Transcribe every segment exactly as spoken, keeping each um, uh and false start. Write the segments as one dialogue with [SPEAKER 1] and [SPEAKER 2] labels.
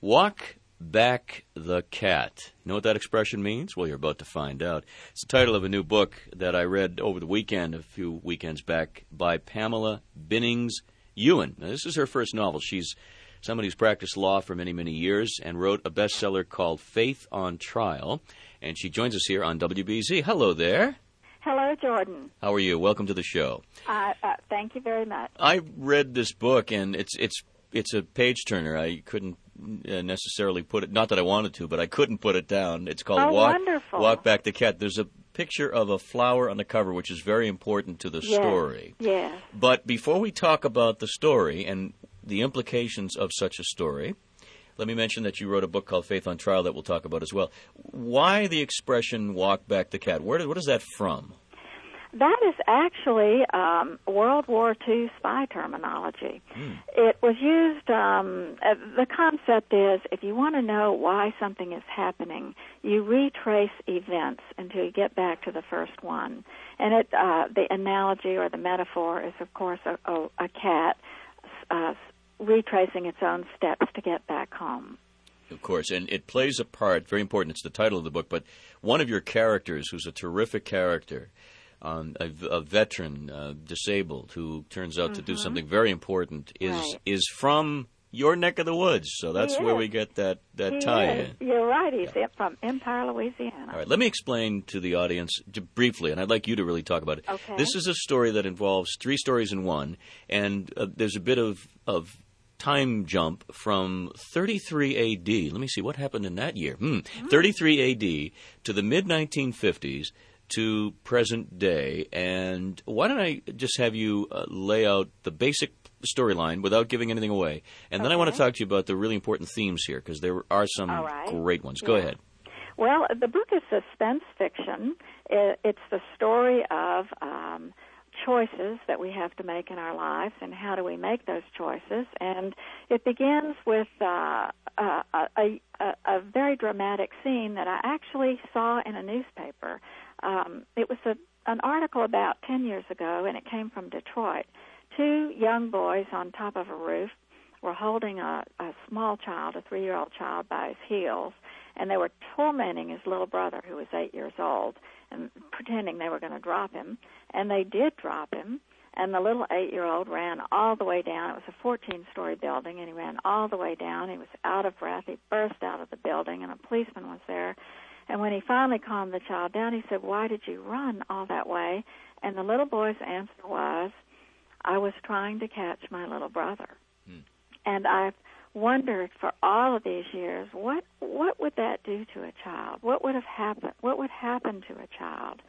[SPEAKER 1] Walk Back the Cat. You know what that expression means? Well, you're about to find out. It's the title of a new book that I read over the weekend, a few weekends back, by Pamela Bennings-Ewan. Now, this is her first novel. She's somebody who's practiced law for many, many years and wrote a bestseller called Faith on Trial. And she joins us here on W B Z. Hello there.
[SPEAKER 2] Hello, Jordan.
[SPEAKER 1] How are you? Welcome to the show.
[SPEAKER 2] Uh, uh, thank you very much.
[SPEAKER 1] I read this book, and it's it's it's a page-turner. I couldn't uh, necessarily put it, not that I wanted to, but I couldn't put it down. It's called
[SPEAKER 2] oh,
[SPEAKER 1] Walk,
[SPEAKER 2] wonderful.
[SPEAKER 1] Walk Back the Cat. There's a picture of a flower on the cover, which is very important to the
[SPEAKER 2] yes.
[SPEAKER 1] story.
[SPEAKER 2] Yes.
[SPEAKER 1] But before we talk about the story and the implications of such a story, let me mention that you wrote a book called Faith on Trial that we'll talk about as well. Why the expression "walk back the cat"? Where, what is that from?
[SPEAKER 2] That is actually um, World War Two spy terminology.
[SPEAKER 1] Mm.
[SPEAKER 2] It was used, um, uh, the concept is if you want to know why something is happening, you retrace events until you get back to the first one. And it, uh, the analogy or the metaphor is, of course, a, a, a cat uh, retracing its own steps to get back home.
[SPEAKER 1] Of course, and it plays a part, very important, it's the title of the book, but one of your characters, who's a terrific character, um, a, a veteran, uh, disabled, who turns out mm-hmm. to do something very important, is
[SPEAKER 2] right.
[SPEAKER 1] is from your neck of the woods, so that's
[SPEAKER 2] he
[SPEAKER 1] where
[SPEAKER 2] is.
[SPEAKER 1] we get that, that
[SPEAKER 2] he
[SPEAKER 1] tie-in.
[SPEAKER 2] Is. You're right, he's
[SPEAKER 1] yeah.
[SPEAKER 2] from Empire, Louisiana.
[SPEAKER 1] All right, let me explain to the audience to, briefly, and I'd like you to really talk about it.
[SPEAKER 2] Okay.
[SPEAKER 1] This is a story that involves three stories in one, and uh, there's a bit of, of time jump from thirty-three A D. Let me see, what happened in that year? Hmm. Mm. thirty-three A D to the mid nineteen fifties to present day. And why don't I just have you uh, lay out the basic storyline without giving anything away. And then
[SPEAKER 2] okay.
[SPEAKER 1] I want to talk to you about the really important themes here, because there are some
[SPEAKER 2] right.
[SPEAKER 1] great ones.
[SPEAKER 2] Yeah.
[SPEAKER 1] Go ahead.
[SPEAKER 2] Well, the book is suspense fiction. It's the story of um, choices that we have to make in our lives, and how do we make those choices. And it begins with uh, a, a, a, a very dramatic scene that I actually saw in a newspaper. Um, it was a, an article about ten years ago, and it came from Detroit. Two young boys on top of a roof were holding a, a small child, a three-year-old child, by his heels, and they were tormenting his little brother, who was eight years old, and pretending they were going to drop him. And they did drop him, and the little eight-year-old ran all the way down. It was a fourteen-story building, and he ran all the way down. He was out of breath. He burst out of the building, and a policeman was there. And when he finally calmed the child down, he said, "Why did you run all that way?" And the little boy's answer was, "I was trying to catch my little brother." Hmm. And I've wondered for all of these years, what what would that do to a child? What would have happened? What would happen to a child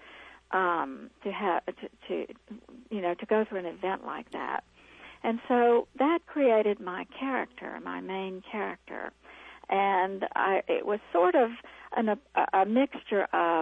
[SPEAKER 2] um, to have to, to you know to go through an event like that? And so that created my character, my main character, and I, it was sort of an, a, a mixture of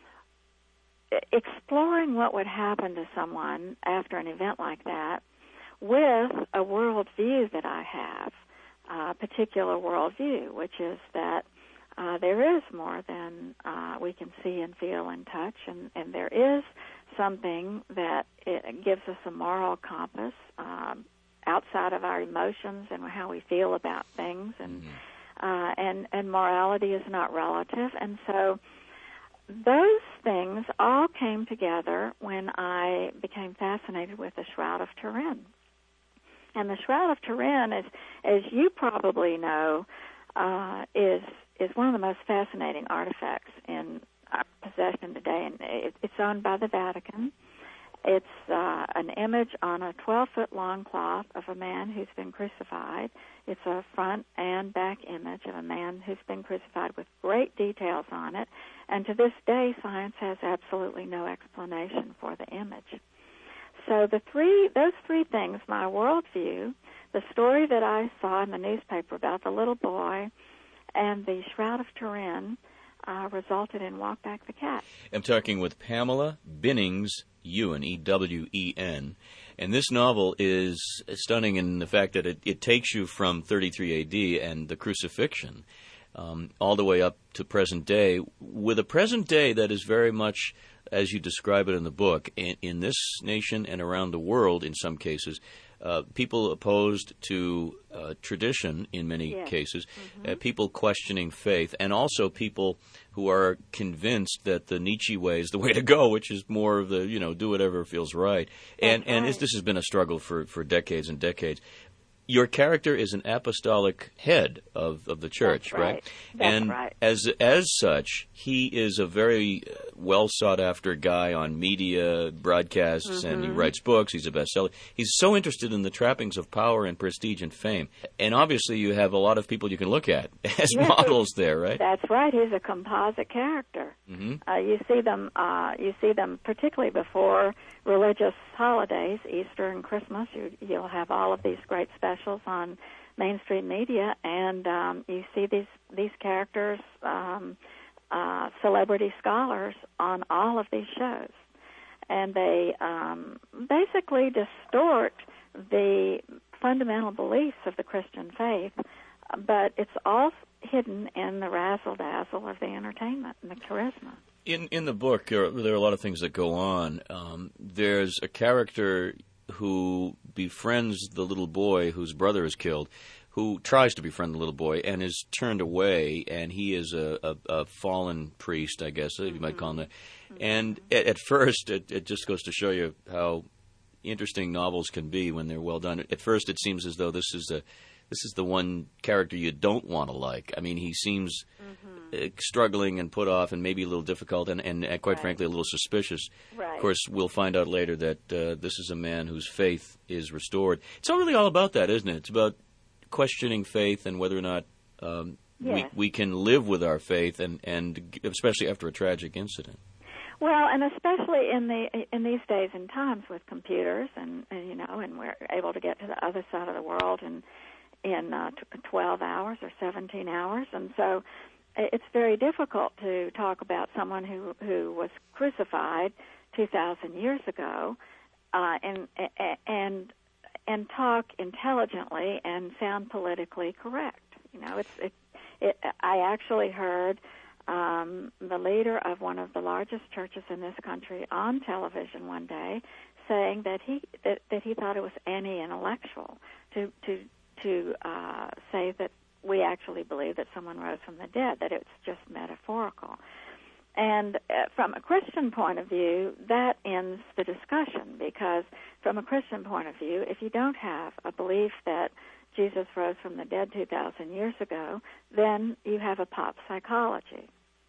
[SPEAKER 2] exploring what would happen to someone after an event like that, with a worldview that I have, a particular worldview, which is that uh, there is more than uh, we can see and feel and touch, and, and there is something that it gives us a moral compass um, outside of our emotions and how we feel about things, and uh, and and morality is not relative, and so those things all came together when I became fascinated with the Shroud of Turin. And the Shroud of Turin, is, as you probably know, uh, is is one of the most fascinating artifacts in our possession today. And it, it's owned by the Vatican. It's uh, an image on a twelve-foot long cloth of a man who's been crucified. It's a front and back image of a man who's been crucified with great details on it. And to this day, science has absolutely no explanation for the image. So the three, those three things, my worldview, the story that I saw in the newspaper about the little boy, and the Shroud of Turin, uh, resulted in Walk Back the Cat.
[SPEAKER 1] I'm talking with Pamela Bennings-Ewan, E W E N, and this novel is stunning in the fact that it, it takes you from thirty-three A D and the crucifixion um, all the way up to present day, with a present day that is very much, as you describe it in the book, in, in this nation and around the world in some cases, uh, people opposed to uh, tradition in many
[SPEAKER 2] yes.
[SPEAKER 1] cases,
[SPEAKER 2] mm-hmm.
[SPEAKER 1] uh, people questioning faith, and also people who are convinced that the Nietzsche way is the way to go, which is more of the, you know, do whatever feels right.
[SPEAKER 2] That's
[SPEAKER 1] and and
[SPEAKER 2] right.
[SPEAKER 1] this has been a struggle for, for decades and decades. Your character is an apostolic head of, of the church,
[SPEAKER 2] That's right?
[SPEAKER 1] right?
[SPEAKER 2] That's
[SPEAKER 1] and
[SPEAKER 2] right.
[SPEAKER 1] as as such, he is a very well sought after guy on media broadcasts,
[SPEAKER 2] mm-hmm.
[SPEAKER 1] and he writes books. He's a bestseller. He's so interested in the trappings of power and prestige and fame. And obviously, you have a lot of people you can look at as
[SPEAKER 2] yes,
[SPEAKER 1] models there, right?
[SPEAKER 2] That's right. He's a composite character.
[SPEAKER 1] Mm-hmm.
[SPEAKER 2] Uh, you see them. Uh, you see them particularly before religious holidays, Easter and Christmas. You, you'll have all of these great specials on mainstream media, and um, you see these these characters, um, uh, celebrity scholars, on all of these shows, and they um, basically distort the fundamental beliefs of the Christian faith, but it's all hidden in the razzle-dazzle of the entertainment and the charisma.
[SPEAKER 1] In in the book, there are, there are a lot of things that go on. Um, there's a character who befriends the little boy whose brother is killed, who tries to befriend the little boy and is turned away, and he is a, a, a fallen priest, I guess, if you might call him that.
[SPEAKER 2] Mm-hmm.
[SPEAKER 1] And at, at first, it, it just goes to show you how interesting novels can be when they're well done. At first, it seems as though this is a this is the one character you don't want to like. I mean, he seems mm-hmm. uh, struggling and put off and maybe a little difficult and, and uh, quite
[SPEAKER 2] right.
[SPEAKER 1] frankly, a little suspicious.
[SPEAKER 2] Right.
[SPEAKER 1] Of course, we'll find out later that uh, this is a man whose faith is restored. It's all really all about that, isn't it? It's about questioning faith and whether or not um,
[SPEAKER 2] yes.
[SPEAKER 1] we, we can live with our faith, and, and especially after a tragic incident.
[SPEAKER 2] Well, and especially in the in these days and times with computers, and, and you know, and we're able to get to the other side of the world in in uh, twelve hours or seventeen hours, and so it's very difficult to talk about someone who who was crucified two thousand years ago, uh, and and and talk intelligently and sound politically correct. You know, it's it. it I actually heard. Um, the leader of one of the largest churches in this country on television one day saying that he that, that he thought it was anti-intellectual to to to uh, say that we actually believe that someone rose from the dead, that it's just metaphorical. And uh, from a Christian point of view, that ends the discussion, because from a Christian point of view, if you don't have a belief that Jesus rose from the dead two thousand years ago, then you have a pop psychology.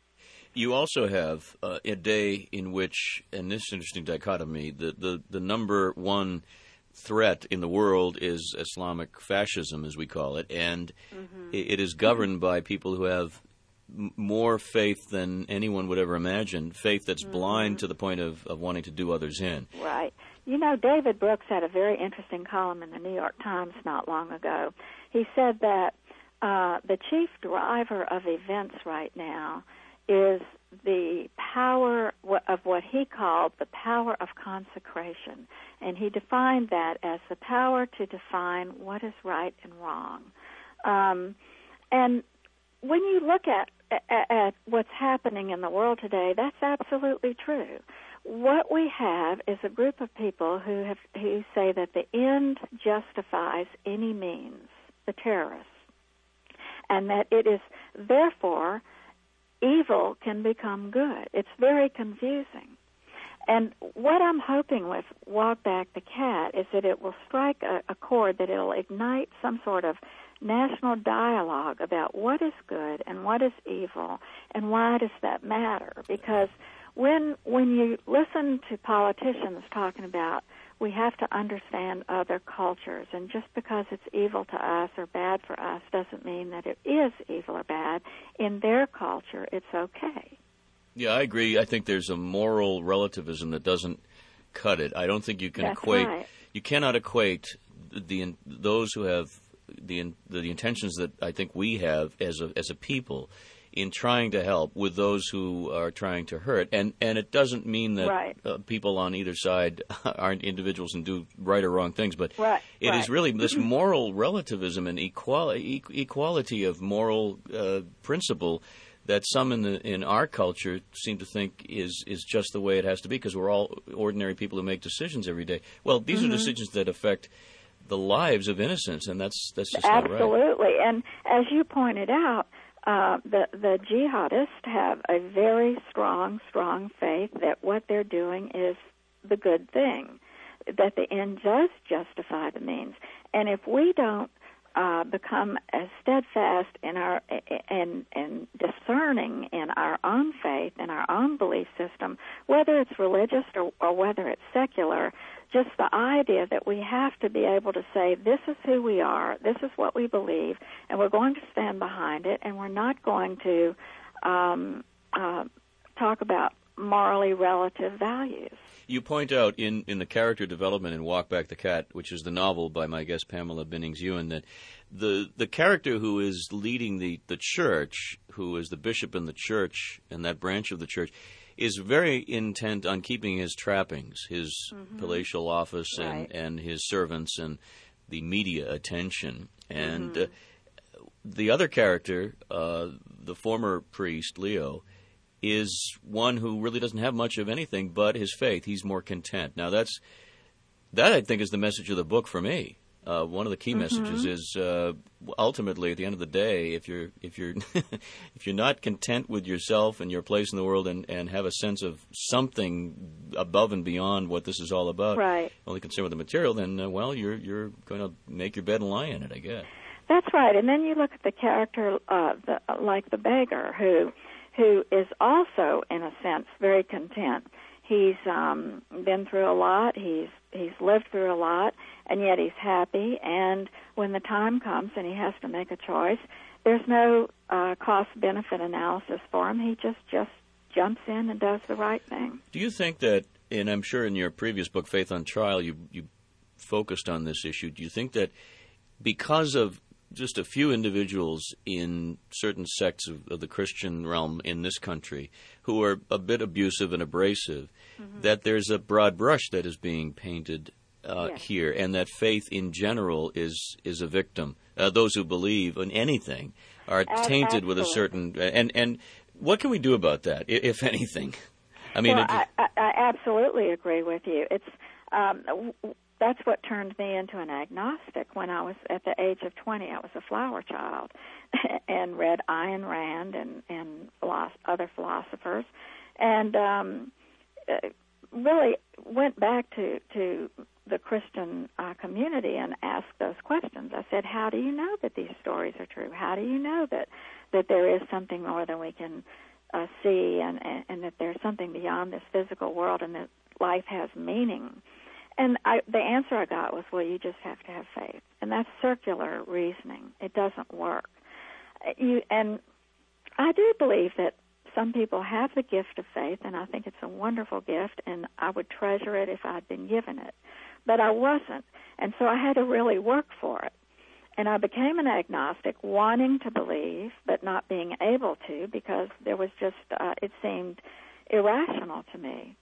[SPEAKER 1] You also have uh, a day in which, and this is an interesting dichotomy, the, the, the number one threat in the world is Islamic fascism, as we call it, and mm-hmm. it, it is governed by people who have m- more faith than anyone would ever imagine, faith that's mm-hmm. blind to the point of, of wanting to do others in.
[SPEAKER 2] Right. You know, David Brooks had a very interesting column in the New York Times not long ago. He said that uh, the chief driver of events right now is the power of what he called the power of consecration. And he defined that as the power to define what is right and wrong. Um, and when you look at, at, at what's happening in the world today, that's absolutely true. What we have is a group of people who have who say that the end justifies any means, the terrorists, and that it is therefore evil can become good. It's very confusing. And what I'm hoping with Walk Back the Cat is that it will strike a, a chord, that it will ignite some sort of national dialogue about what is good and what is evil, and why does that matter? Because when when you listen to politicians talking about we have to understand other cultures, and just because it's evil to us or bad for us doesn't mean that it is evil or bad. In their culture, it's okay.
[SPEAKER 1] Yeah, I agree. I think there's a moral relativism that doesn't cut it. I don't think you can
[SPEAKER 2] That's
[SPEAKER 1] equate.
[SPEAKER 2] Right.
[SPEAKER 1] You cannot equate the those who have the the intentions that I think we have as a as a people in trying to help with those who are trying to hurt. And and it doesn't mean that
[SPEAKER 2] right.
[SPEAKER 1] uh, people on either side aren't individuals and do right or wrong things, but
[SPEAKER 2] right.
[SPEAKER 1] it
[SPEAKER 2] right.
[SPEAKER 1] is really this moral relativism and equality, equality of moral uh, principle that some in the in our culture seem to think is, is just the way it has to be, because we're all ordinary people who make decisions every day. Well, these mm-hmm. are decisions that affect the lives of innocents, and that's that's just not right.
[SPEAKER 2] Absolutely. And as you pointed out, uh, the the jihadists have a very strong, strong faith that what they're doing is the good thing, that the end does justify the means. And if we don't uh, become as steadfast in our and and discerning in our own faith, in our own belief system, whether it's religious or, or whether it's secular, just the idea that we have to be able to say, this is who we are, this is what we believe, and we're going to stand behind it, and we're not going to um, uh, talk about morally relative values.
[SPEAKER 1] You point out in, in the character development in Walk Back the Cat, which is the novel by my guest Pamela Bennings-Ewan, that the the character who is leading the, the church, who is the bishop in the church, and that branch of the church, is very intent on keeping his trappings, his mm-hmm. palatial office and,
[SPEAKER 2] right.
[SPEAKER 1] and his servants and the media attention. And
[SPEAKER 2] mm-hmm.
[SPEAKER 1] uh, the other character, uh, the former priest, Leo, is one who really doesn't have much of anything but his faith. He's more content. Now, that's that, I think, is the message of the book for me. Uh, one of the key
[SPEAKER 2] mm-hmm.
[SPEAKER 1] messages is uh, ultimately, at the end of the day, if you're if you're if you're not content with yourself and your place in the world, and, and have a sense of something above and beyond what this is all about,
[SPEAKER 2] right.
[SPEAKER 1] only concerned with the material, then uh, well, you're you're going to make your bed and lie in it, I guess.
[SPEAKER 2] That's right. And then you look at the character uh, the, like the beggar, who who is also, in a sense, very content. He's um, been through a lot. He's he's lived through a lot, and yet he's happy. And when the time comes and he has to make a choice, there's no uh, cost-benefit analysis for him. He just, just jumps in and does the right thing.
[SPEAKER 1] Do you think that, and I'm sure in your previous book, Faith on Trial, you, you focused on this issue, do you think that because of just a few individuals in certain sects of, of the Christian realm in this country who are a bit abusive and abrasive, mm-hmm. that there's a broad brush that is being painted uh,
[SPEAKER 2] yes.
[SPEAKER 1] here, and that faith in general is is a victim. Uh, those who believe in anything are tainted
[SPEAKER 2] Absolutely.
[SPEAKER 1] with a certain... And, and what can we do about that, if anything? I mean,
[SPEAKER 2] well,
[SPEAKER 1] it,
[SPEAKER 2] I, I, I absolutely agree with you. It's... Um, That's what turned me into an agnostic. When I was at the age of twenty, I was a flower child and read Ayn Rand and, and philosoph- other philosophers, and um, really went back to, to the Christian uh, community and asked those questions. I said, how do you know that these stories are true? How do you know that, that there is something more than we can uh, see, and, and, and that there's something beyond this physical world, and that life has meaning? And I, the answer I got was, well, you just have to have faith. And that's circular reasoning. It doesn't work. You, and I do believe that some people have the gift of faith, and I think it's a wonderful gift, and I would treasure it if I'd been given it. But I wasn't, and so I had to really work for it. And I became an agnostic, wanting to believe, but not being able to, because there was just, uh, it seemed irrational to me.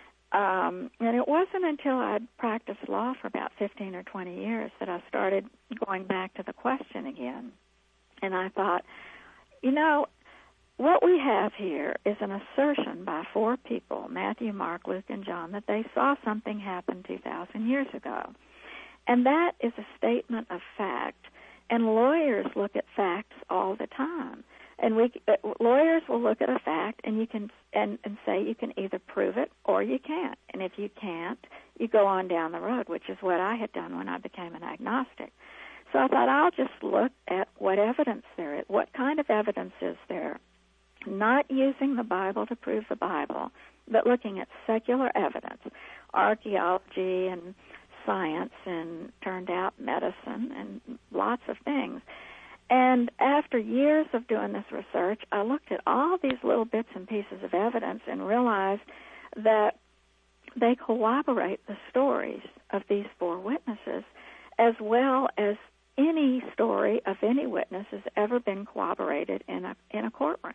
[SPEAKER 2] Um, and it wasn't until I'd practiced law for about fifteen or twenty years that I started going back to the question again. And I thought, you know, what we have here is an assertion by four people, Matthew, Mark, Luke, and John, that they saw something happen two thousand years ago. And that is a statement of fact. And lawyers look at facts all the time. And we uh, lawyers will look at a fact, and you can and, and say you can either prove it or you can't. And if you can't, you go on down the road, which is what I had done when I became an agnostic. So I thought I'll just look at what evidence there is, what kind of evidence is there, not using the Bible to prove the Bible, but looking at secular evidence, archaeology and science, and turned out medicine and lots of things. And after years of doing this research, I looked at all these little bits and pieces of evidence and realized that they corroborate the stories of these four witnesses, as well as any story of any witness has ever been corroborated in a in a courtroom.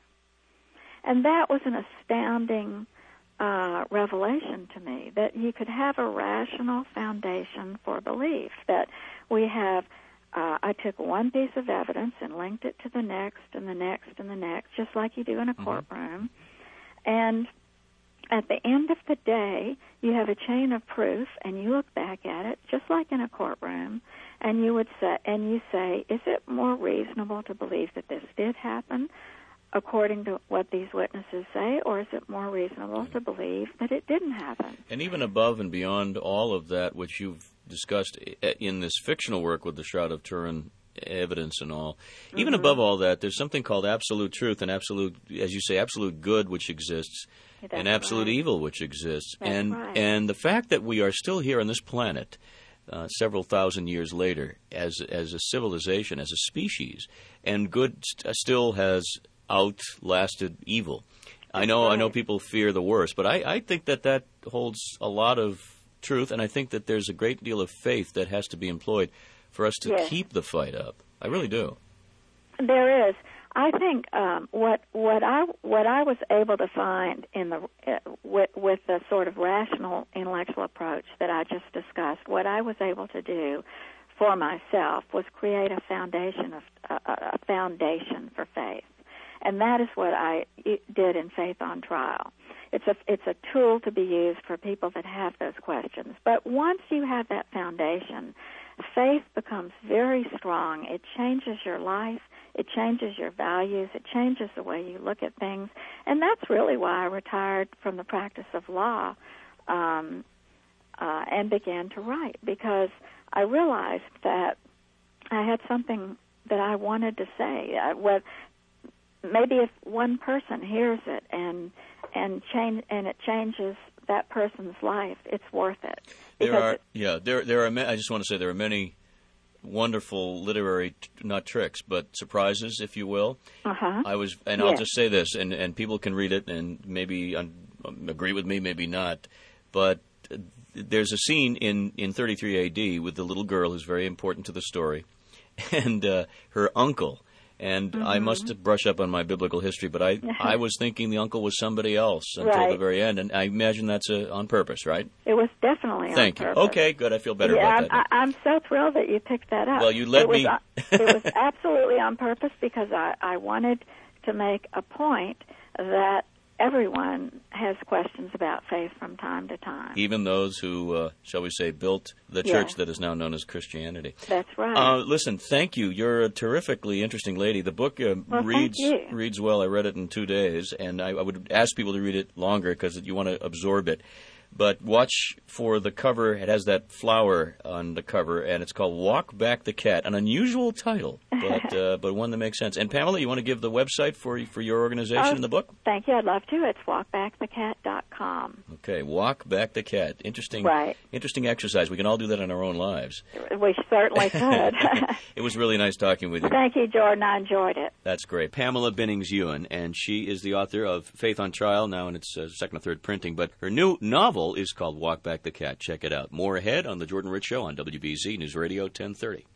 [SPEAKER 2] And that was an astounding uh, revelation to me, that you could have a rational foundation for belief, that we have Uh, I took one piece of evidence and linked it to the next and the next and the next, just like you do in a courtroom. Mm-hmm. And at the end of the day, you have a chain of proof, and you look back at it, just like in a courtroom, and you would say, and you say, is it more reasonable to believe that this did happen, according to what these witnesses say, or is it more reasonable to believe that it didn't happen?
[SPEAKER 1] And even above and beyond all of that, which you've discussed in this fictional work with the Shroud of Turin evidence and all, even mm-hmm. above all that, there's something called absolute truth and absolute, as you say, absolute good which exists,
[SPEAKER 2] That's
[SPEAKER 1] and absolute
[SPEAKER 2] right.
[SPEAKER 1] evil which exists.
[SPEAKER 2] That's
[SPEAKER 1] and
[SPEAKER 2] right.
[SPEAKER 1] and the fact that we are still here on this planet uh, several thousand years later as as a civilization, as a species, and good st- still has outlasted evil. I know
[SPEAKER 2] right.
[SPEAKER 1] I know people fear the worst, but I, I think that that holds a lot of truth, and I think that there's a great deal of faith that has to be employed for us to
[SPEAKER 2] yes.
[SPEAKER 1] keep the fight up. I really do.
[SPEAKER 2] There is. I think um, what what I what I was able to find in the uh, with, with the sort of rational intellectual approach that I just discussed, what I was able to do for myself was create a foundation of uh, a foundation for faith, and that is what I did in Faith on Trial. It's a it's a tool to be used for people that have those questions. But once you have that foundation, faith becomes very strong. It changes your life. It changes your values. It changes the way you look at things. And that's really why I retired from the practice of law um, uh, and began to write, because I realized that I had something that I wanted to say. Uh, what, maybe if one person hears it and and change and it changes that person's life, it's worth it.
[SPEAKER 1] There are,
[SPEAKER 2] it,
[SPEAKER 1] yeah, there there are. Ma- I just want to say there are many wonderful literary, t- not tricks, but surprises, if you will.
[SPEAKER 2] Uh-huh.
[SPEAKER 1] I was, and
[SPEAKER 2] yes.
[SPEAKER 1] I'll just say this, and, and people can read it and maybe un- agree with me, maybe not, but uh, there's a scene in, in thirty-three A D with the little girl who's very important to the story, and uh, her uncle. And mm-hmm. I must brush up on my biblical history, but I, I was thinking the uncle was somebody else until
[SPEAKER 2] right.
[SPEAKER 1] the very end, and I imagine that's uh, on purpose, right?
[SPEAKER 2] It was definitely on
[SPEAKER 1] Thank
[SPEAKER 2] purpose.
[SPEAKER 1] you. Okay, good. I feel better
[SPEAKER 2] yeah,
[SPEAKER 1] about that.
[SPEAKER 2] I'm, I, I'm so thrilled that you picked that up.
[SPEAKER 1] Well, you let
[SPEAKER 2] it was,
[SPEAKER 1] me.
[SPEAKER 2] uh, it was absolutely on purpose, because I, I wanted to make a point that everyone has questions about faith from time to time.
[SPEAKER 1] Even those who, uh, shall we say, built the
[SPEAKER 2] yeah.
[SPEAKER 1] church that is now known as Christianity.
[SPEAKER 2] That's right.
[SPEAKER 1] Uh, listen, thank you. You're a terrifically interesting lady. The book uh,
[SPEAKER 2] well,
[SPEAKER 1] reads
[SPEAKER 2] thank you.
[SPEAKER 1] reads well. I read it in two days, and I, I would ask people to read it longer because you want to absorb it. But watch for the cover. It has that flower on the cover, and it's called Walk Back the Cat, an unusual title, but uh, but one that makes sense. And, Pamela, you want to give the website for for your organization
[SPEAKER 2] oh,
[SPEAKER 1] in the book?
[SPEAKER 2] Thank you. I'd love to. It's walk back the cat dot com.
[SPEAKER 1] Okay, Walk Back the Cat. Interesting,
[SPEAKER 2] right.
[SPEAKER 1] interesting exercise. We can all do that in our own lives.
[SPEAKER 2] We certainly could.
[SPEAKER 1] It was really nice talking with you.
[SPEAKER 2] Thank you, Jordan. I enjoyed it.
[SPEAKER 1] That's great. Pamela Bennings-Ewan, and she is the author of Faith on Trial, now in its uh, second or third printing. But her new novel is called Walk Back the Cat. Check it out. More ahead on The Jordan Rich Show on W B Z News Radio ten thirty.